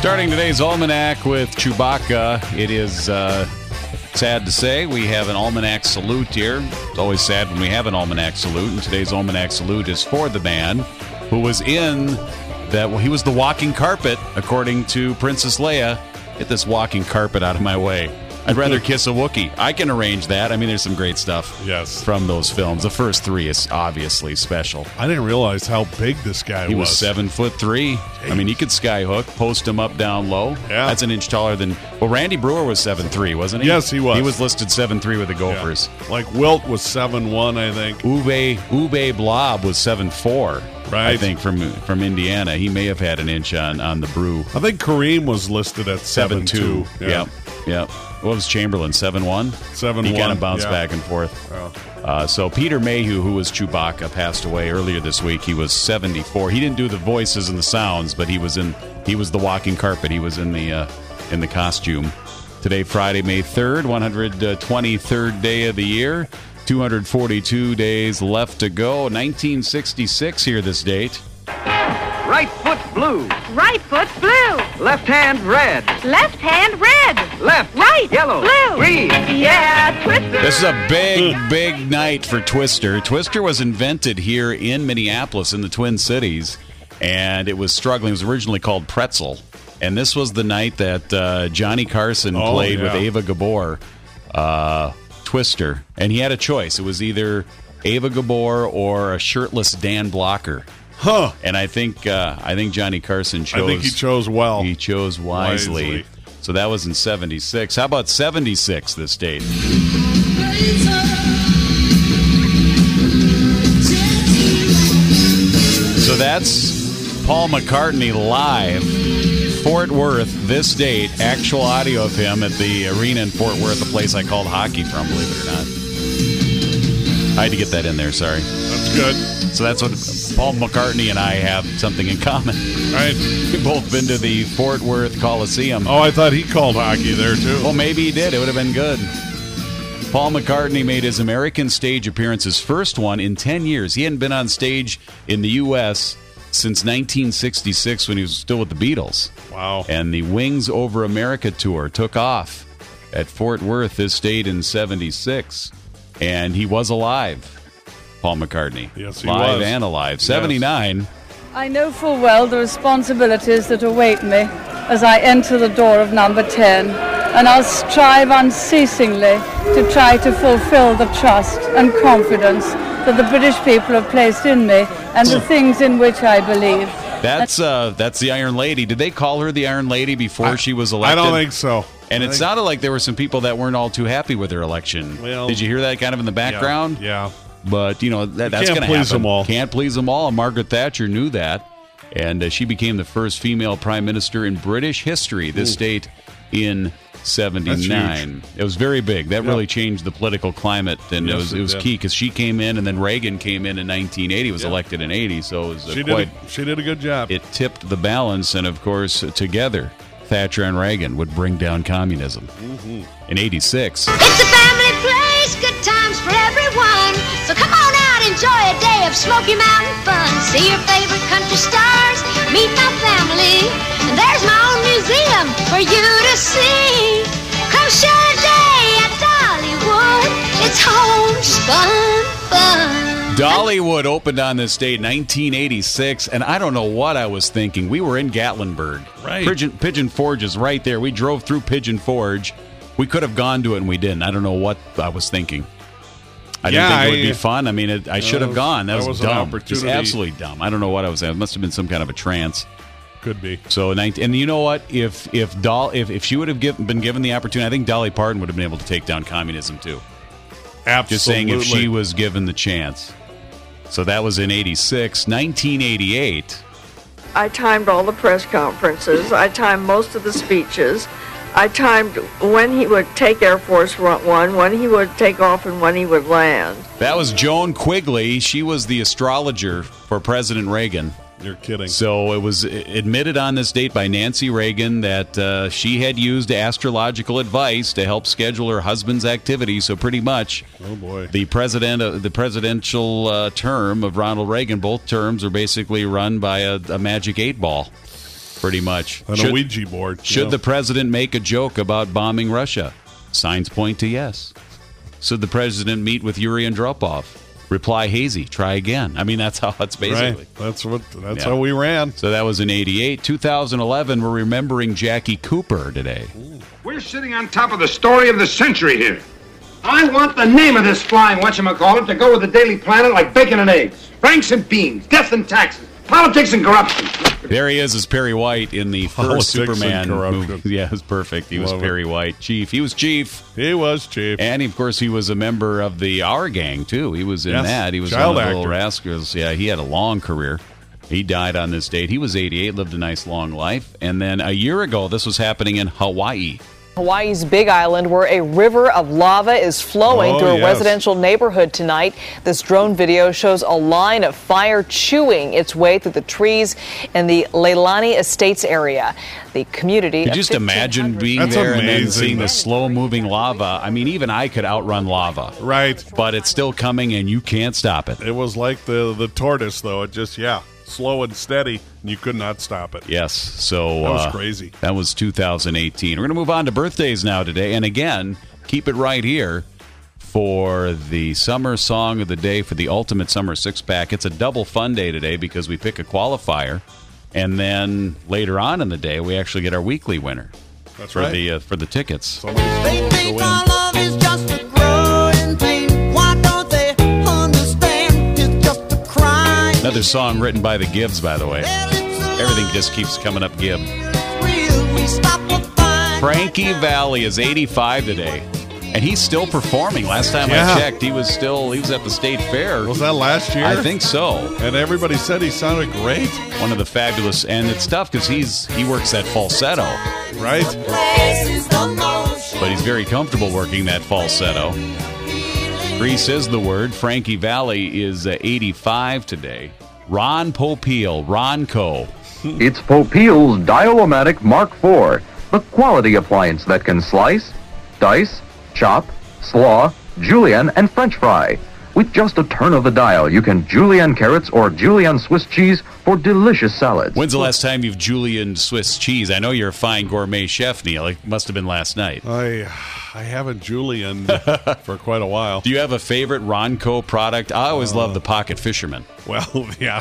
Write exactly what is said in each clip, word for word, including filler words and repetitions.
Starting today's Almanac with Chewbacca, it is uh, sad to say we have an Almanac salute here. It's always sad when we have an Almanac salute, and today's Almanac salute is for the man who was in that. Well, he was the walking carpet, according to Princess Leia. Get this walking carpet out of my way. I'd rather kiss a Wookiee. I can arrange that. I mean, there's some great stuff yes. from those films. The first three is obviously special. I didn't realize how big this guy he was. He was seven foot three. Jeez. I mean, he could skyhook, post him up, down low. Yeah. That's an inch taller than... Well, Randy Brewer was seven three, wasn't he? Yes, he was. He was listed seven three with the Gophers. Yeah. Like Wilt was seven one, I think. Uwe, Uwe Blob was seven four. Right. I think from from Indiana. He may have had an inch on, on the brew. I think Kareem was listed at seven two. Yeah. Yep. Yep. What was Chamberlain? seven one? seven one. He kind of bounced yeah. back and forth. Oh. Uh, so Peter Mayhew, who was Chewbacca, passed away earlier this week. He was seventy-four. He didn't do the voices and the sounds, but he was in. He was the walking carpet. He was in the uh, in the costume. Today, Friday, May third, one hundred twenty-third day of the year. two hundred forty-two days left to go. nineteen sixty-six here this date. Right foot blue. Right foot blue. Left hand red. Left hand red. Left. Right. Yellow. Blue. Green. Yeah, Twister. This is a big, big night for Twister. Twister was invented here in Minneapolis in the Twin Cities, and it was struggling. It was originally called Pretzel, and this was the night that uh, Johnny Carson oh, played yeah. with Ava Gabor, uh, Twister, and he had a choice. It was either Ava Gabor or a shirtless Dan Blocker. Huh. And I think uh, I think Johnny Carson chose. I think he chose well. He chose wisely. wisely. So that was in seventy-six. How about seventy-six this date? So that's Paul McCartney live, Fort Worth, this date. Actual audio of him at the arena in Fort Worth, a place I called hockey from, believe it or not. I had to get that in there, sorry. That's good. So that's what Paul McCartney and I have something in common. Right. We've both been to the Fort Worth Coliseum. Oh, I thought he called hockey there, too. Well, maybe he did. It would have been good. Paul McCartney made his American stage appearance, his first one in ten years. He hadn't been on stage in the U S since nineteen sixty-six when he was still with the Beatles. Wow. And the Wings Over America tour took off at Fort Worth this date in seventy-six. And he was alive, Paul McCartney. Yes, he Live was. and alive. seventy-nine. Yes. I know full well the responsibilities that await me as I enter the door of number ten, and I'll strive unceasingly to try to fulfill the trust and confidence that the British people have placed in me and the things in which I believe. That's uh, that's the Iron Lady. Did they call her the Iron Lady before I, she was elected? I don't think so. And I it think... sounded like there were some people that weren't all too happy with her election. Well, Did you hear that kind of in the background? Yeah. yeah. But, you know, that, that's going to happen. Can't please them all. Can't please them all. And Margaret Thatcher knew that. And uh, she became the first female prime minister in British history, this Ooh. state in seventy-nine. It was very big. That yep. really changed the political climate. And yes, it was, it was key because she came in, and then Reagan came in in nineteen eighty, was yep. elected in eighty. So it was uh, she, quite, did a, she did a good job. It tipped the balance. And, of course, together, Thatcher and Reagan would bring down communism. Mm-hmm. In eighty-six. It's a family place, good times for everyone. So come on out, enjoy a day of Smoky Mountain fun. See your favorite country stars, meet my family. And there's my own museum for you to see. Come share a day at Dollywood. It's homespun fun. Dollywood opened on this date, nineteen eighty-six, and I don't know what I was thinking. We were in Gatlinburg. Right. Pigeon, Pigeon Forge is right there. We drove through Pigeon Forge. We could have gone to it, and we didn't. I don't know what I was thinking. I yeah, didn't think it would I, be fun. I mean, it, I should have was, gone. That, that was, was dumb. An It was absolutely dumb. I don't know what I was at. It must have been some kind of a trance. Could be. So, and you know what? If if Doll, if, if she would have given, been given the opportunity, I think Dolly Parton would have been able to take down communism too. Absolutely. Just saying, if she was given the chance. So that was in eighty-six. nineteen eighty-eight. I timed all the press conferences. I timed most of the speeches. I timed when he would take Air Force One, when he would take off, and when he would land. That was Joan Quigley. She was the astrologer for President Reagan. You're kidding. So it was admitted on this date by Nancy Reagan that uh, she had used astrological advice to help schedule her husband's activities. So pretty much, oh boy, the president, uh, the presidential uh, term of Ronald Reagan, both terms are basically run by a, a magic eight ball. pretty much. On should, a Ouija board. Should yeah. the president make a joke about bombing Russia? Signs point to yes. Should the president meet with Yuri Andropov? Reply hazy. Try again. I mean, that's how it's basically. Right. That's what. That's Yeah. how we ran. So that was in eighty-eight. two thousand eleven, we're remembering Jackie Cooper today. We're sitting on top of the story of the century here. I want the name of this flying whatchamacallit to go with the Daily Planet like bacon and eggs. Franks and beans, death and taxes, politics and corruption. There he is as Perry White in the Politics first Superman and corruption. movie. Yeah, it was perfect. He Love was it. Perry White. Chief. He was Chief. He was Chief. And, of course, he was a member of the Our Gang, too. He was in Yes, that. He was child one of the Little actor. Rascals. Yeah, he had a long career. He died on this date. He was eighty-eight, lived a nice long life. And then a year ago, this was happening in Hawaii. Hawaii's Big Island, where a river of lava is flowing Oh, through a yes. residential neighborhood tonight. This drone video shows a line of fire chewing its way through the trees in the Leilani Estates area. The community. You of just imagine being That's there and then amazing. seeing the slow-moving lava. I mean, even I could outrun lava. Right. But it's still coming, and you can't stop it. It was like the the tortoise, though. It just yeah, slow and steady, and you could not stop it. Yes, so That was uh, crazy. That was two thousand eighteen. We're going to move on to birthdays now today, and again, keep it right here for the summer song of the day for the Ultimate Summer Six Pack. It's a double fun day today because we pick a qualifier, and then later on in the day, we actually get our weekly winner. That's for right. the uh, for the tickets. Somebody's They going to think win. our love is just a growing pain. Why don't they understand it's just a crime? Another song written by the Gibbs, by the way. Well, it's a Everything lie. just keeps coming up Gibb. It's real. We stop or find Frankie Valli is eighty-five today, and he's still performing. Last time Yeah. I checked, he was still he was at the state fair. Was that last year? I think so. And everybody said he sounded great. One of the fabulous, and it's tough because he's he works that falsetto, Right? place is the motion. but he's very comfortable working that falsetto. Grease is the word. Frankie Valli is uh, eighty-five today. Ron Popeil, Ronco. It's Popeil's Dial-O-Matic Mark four, the quality appliance that can slice, dice, chop, slaw, julienne, and French fry. With just a turn of the dial, you can julienne carrots or julienne Swiss cheese for delicious salads. When's the last time you've julienne Swiss cheese? I know you're a fine gourmet chef, Neil. It must have been last night. I I haven't julienne for quite a while. Do you have a favorite Ronco product? I always love the Pocket Fisherman. Well, yeah.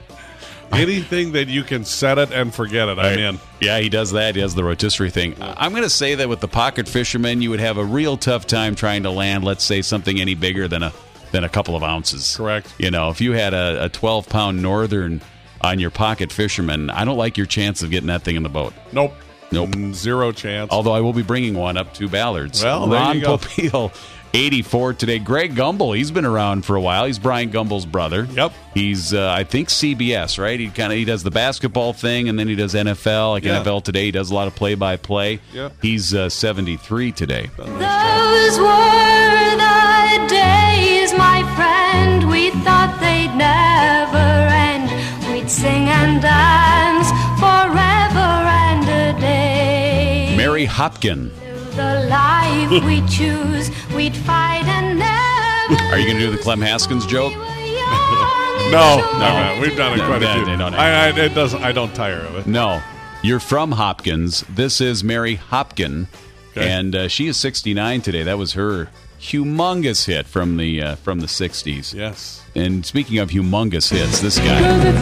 Anything that you can set it and forget it, I'm in. Yeah, he does that. He does the rotisserie thing. I'm going to say that with the Pocket Fisherman, you would have a real tough time trying to land, let's say, something any bigger than a than a couple of ounces. Correct. You know, if you had a twelve-pound Northern on your Pocket Fisherman, I don't like your chance of getting that thing in the boat. Nope. Nope. Mm, Zero chance. Although I will be bringing one up to Ballards. Well, there Ron you go. Popeil, eighty-four today. Greg Gumbel, he's been around for a while. He's Brian Gumbel's brother. Yep. He's, uh, I think, C B S, right? He kind of he does the basketball thing, and then he does N F L. Like Yeah. N F L Today, he does a lot of play-by-play. Yeah. He's uh, seventy-three today. Those were the days, my friend. We thought they'd never end. We'd sing and dance forever and a day. Mary Hopkin. The life we choose, we'd fight and never. Are you going to do the Clem Haskins joke? No, no, no. We've done it No, quite they- a few. they don't have I, I, it doesn't. I don't tire of it. No. You're from Hopkins. This is Mary Hopkin, Okay. and uh, she is sixty-nine today. That was her humongous hit from the uh, from the sixties. Yes. And speaking of humongous hits, this guy.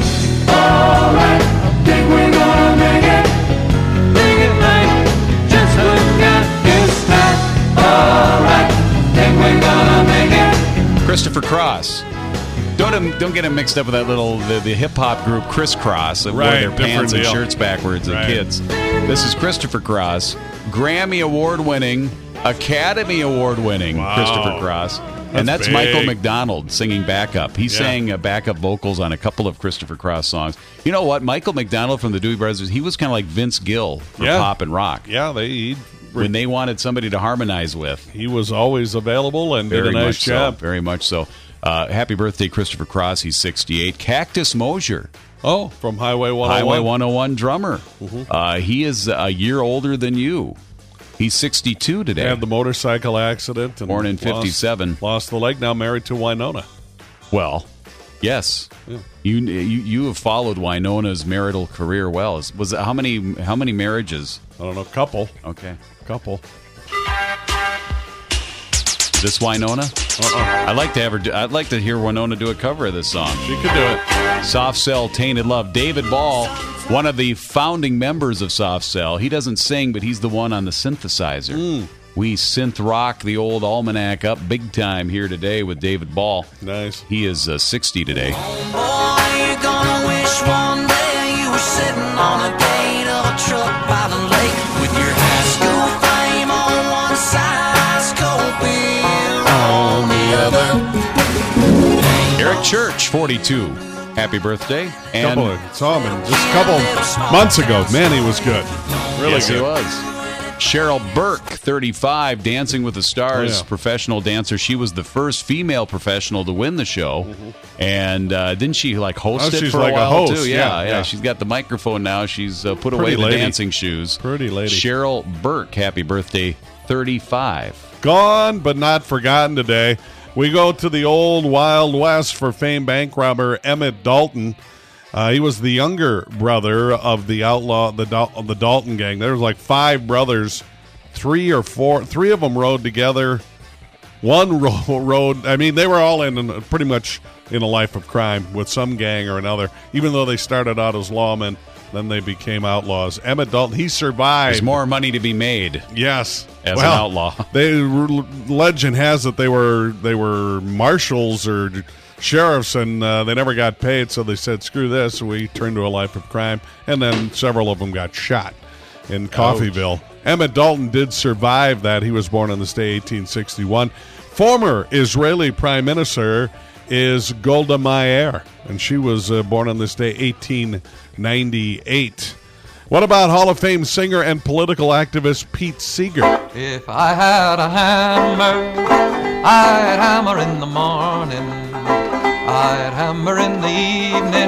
Christopher Cross. Don't don't get him mixed up with that little the, the hip hop group Crisscross that wore Right, their pants different and deal. shirts backwards as Right. kids. This is Christopher Cross, Grammy Award winning, Academy Award winning Wow. Christopher Cross. And That's that's Michael big. McDonald singing backup. He Yeah. sang uh, backup vocals on a couple of Christopher Cross songs. You know what? Michael McDonald from the Dewey Brothers, he was kind of like Vince Gill for Yeah. pop and rock. Yeah, they. He, When they wanted somebody to harmonize with. he was always available and Very did a nice much job. so. Very much so. Uh, happy birthday, Christopher Cross. He's sixty-eight. Cactus Mosier, Oh, from Highway one oh one. Highway one oh one drummer. Mm-hmm. Uh, he is a year older than you. He's sixty-two today. Had the motorcycle accident. And Born in lost- fifty-seven. Lost the leg. Now married to Winona. Well, Yes. Yeah. You, you you have followed Winona's marital career well. Is- Was it, how many how many marriages? I don't know, couple. Okay. Couple. This Winona? Uh-uh. I'd like to have her. Do, I'd like to hear Winona do a cover of this song. She could do it. Soft Cell, Tainted Love. David Ball, one of the founding members of Soft Cell. He doesn't sing, but he's the one on the synthesizer. Mm. We synth rock the old almanac up big time here today with David Ball. Nice. He is uh, sixty today. Boy, you're gonna wish one day you were sitting on a gate of a truck by the lake with your high school fame on one side, Scorpion on the other. Eric Church, forty-two. Happy birthday. And Couple of, saw him in just a couple months ago. Man, he was good. Really yes, good. he was. Cheryl Burke, thirty-five, Dancing with the Stars, Oh, yeah. professional dancer. She was the first female professional to win the show. Mm-hmm. And uh, didn't she like host Oh, it she's for like a a while host, too? yeah, Yeah, yeah, yeah. She's got the microphone now. She's uh, put Pretty away lady. the dancing shoes. Pretty lady. Cheryl Burke, happy birthday, thirty-five. Gone but not forgotten today. We go to the old Wild West for famed bank robber Emmett Dalton. Uh, he was the younger brother of the outlaw, the Dal- of the Dalton gang. There was like five brothers, three or four, three of them rode together. One ro- rode. I mean, they were all in, in pretty much in a life of crime with some gang or another. Even though they started out as lawmen, then they became outlaws. Emmett Dalton, he survived. There's more money to be made. Yes, as well, an outlaw. They legend has that they were they were marshals or sheriffs, and uh, they never got paid. So they said, "Screw this." We turned to a life of crime, and then several of them got shot in Coffeyville. Ouch. Emmett Dalton did survive that. He was born on this day, eighteen sixty-one. Former Israeli Prime Minister is Golda Meir, and she was uh, born on this day, eighteen ninety-eight. What about Hall of Fame singer and political activist Pete Seeger? If I had a hammer, I'd hammer in the morning, I'd hammer in the evening,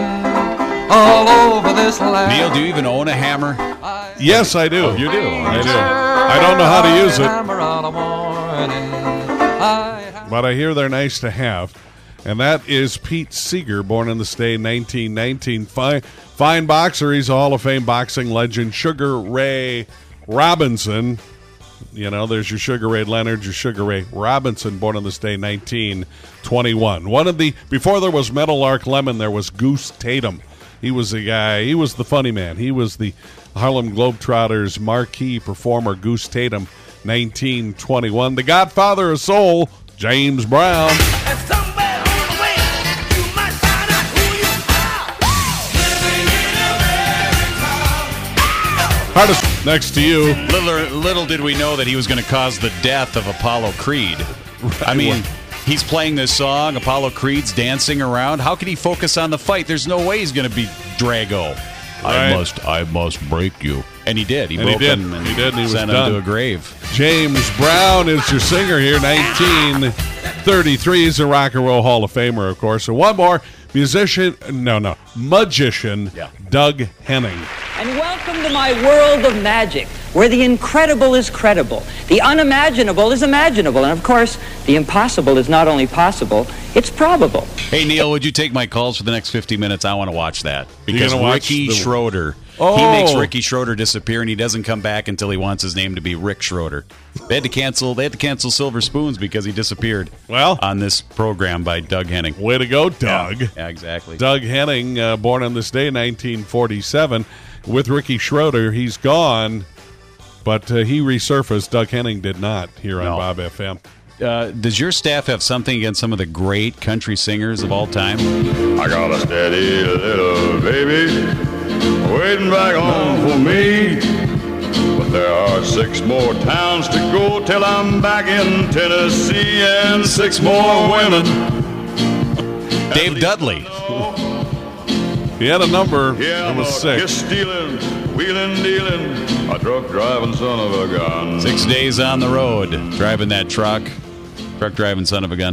all over this land. Neil, do you even own a hammer? Yes, I do. Oh, you do? I do. I don't know how to use it, Hammer all morning, I'd but I hear they're nice to have. And that is Pete Seeger, born on this day, nineteen nineteen. Fine, fine boxer. He's a Hall of Fame boxing legend. Sugar Ray Robinson. You know, there's your Sugar Ray Leonard, your Sugar Ray Robinson, born on this day, nineteen twenty-one. One of the, before there was Meadowlark Lemon, there was Goose Tatum. He was the guy, he was the funny man. He was the Harlem Globetrotters marquee performer, Goose Tatum, nineteen twenty-one. The Godfather of Soul, James Brown. Hardest next to you. Little, little did we know that he was going to cause the death of Apollo Creed. I mean, he's playing this song, Apollo Creed's dancing around. How could he focus on the fight? There's no way he's going to be Drago. Right. I must, I must break you. And he did. He And broke he did. him and He did, and he was sent done. him to a grave. James Brown is your singer here, nineteen thirty-three. He's a Rock and Roll Hall of Famer, of course. And one more, musician, no, no, magician, Yeah. Doug Henning. And welcome to my world of magic, where the incredible is credible, the unimaginable is imaginable, and of course, the impossible is not only possible, it's probable. Hey, Neil, would you take my calls for the next fifty minutes? I want to watch that. Because gonna watch Ricky the- Schroeder, Oh. he makes Ricky Schroeder disappear, and he doesn't come back until he wants his name to be Rick Schroeder. They had to cancel. They had to cancel Silver Spoons because he disappeared. Well, on this program by Doug Henning. Way to go, Doug. Yeah, yeah exactly. Doug Henning, uh, born on this day, nineteen forty-seven. With Ricky Schroeder, he's gone, but uh, he resurfaced. Doug Henning did not here on No. Bob F M. Uh, does your staff have something against some of the great country singers of all time? I got a steady little baby waiting back home for me. But there are six more towns to go till I'm back in Tennessee, and six more women. Dave Dudley. He had a number. Yeah, It was I'm a six. stealing, wheeling, dealing, a truck driving son of a gun. Six days on the road, driving that truck. Truck driving son of a gun.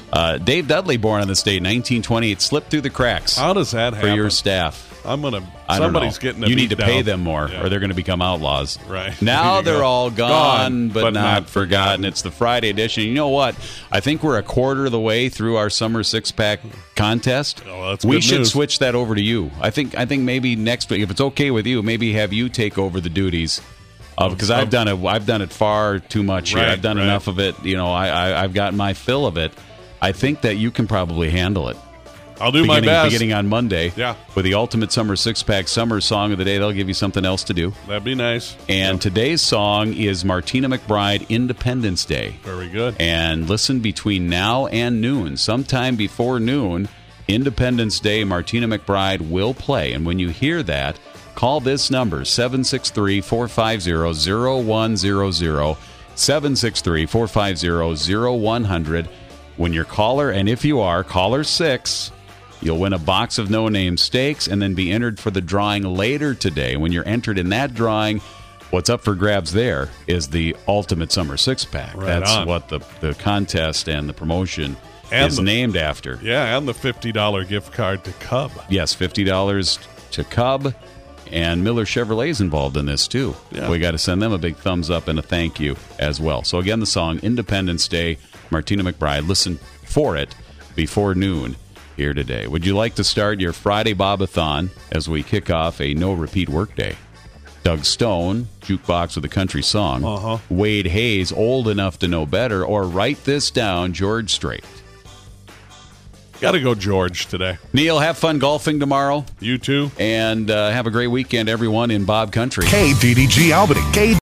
Uh, Dave Dudley, born on this day, nineteen twenty. It slipped through the cracks. How does that happen? For your staff. I'm gonna. I don't Somebody's know. getting. A you need to beat pay down. them more, Yeah. or they're going to become outlaws. Right. Now There you they're go. all gone, Gone, but, but not, not forgotten. forgotten. It's the Friday edition. You know what? I think we're a quarter of the way through our summer six pack contest. Oh, well, that's we good should news. switch that over to you. I think. I think maybe next week, if it's okay with you, maybe have you take over the duties. Because I've done it. I've done it far too much here. Right, I've done right. enough of it. You know, I, I I've gotten my fill of it. I think that you can probably handle it. I'll do beginning, my best. Beginning on Monday. Yeah. With the Ultimate Summer Six Pack Summer Song of the Day. They'll give you something else to do. That'd be nice. And today's song is Martina McBride, Independence Day. Very good. And listen between now and noon, sometime before noon, Independence Day, Martina McBride will play. And when you hear that, call this number, seven six three, four five zero, zero one zero zero, seven six three, four five zero, zero one zero zero. When you're caller, and if you are, caller six, you'll win a box of no-name steaks and then be entered for the drawing later today. When you're entered in that drawing, what's up for grabs there is the Ultimate Summer Six-Pack. Right That's on. what the, the contest and the promotion And is the- named after. Yeah, and the fifty dollar gift card to Cub. Yes, fifty dollars to Cub, and Miller Chevrolet's involved in this, too. Yeah. We got to send them a big thumbs up and a thank you as well. So, again, the song Independence Day, Martina McBride. Listen for it before noon here today. Would you like to start your Friday Bobathon as we kick off a no-repeat workday? Doug Stone, Jukebox with a Country Song. Uh-huh. Wade Hayes, Old Enough to Know Better. Or write this down, George Strait. Got to go George today. Neil, have fun golfing tomorrow. You too. And uh, have a great weekend, everyone, in Bob Country. K D D G Albany. K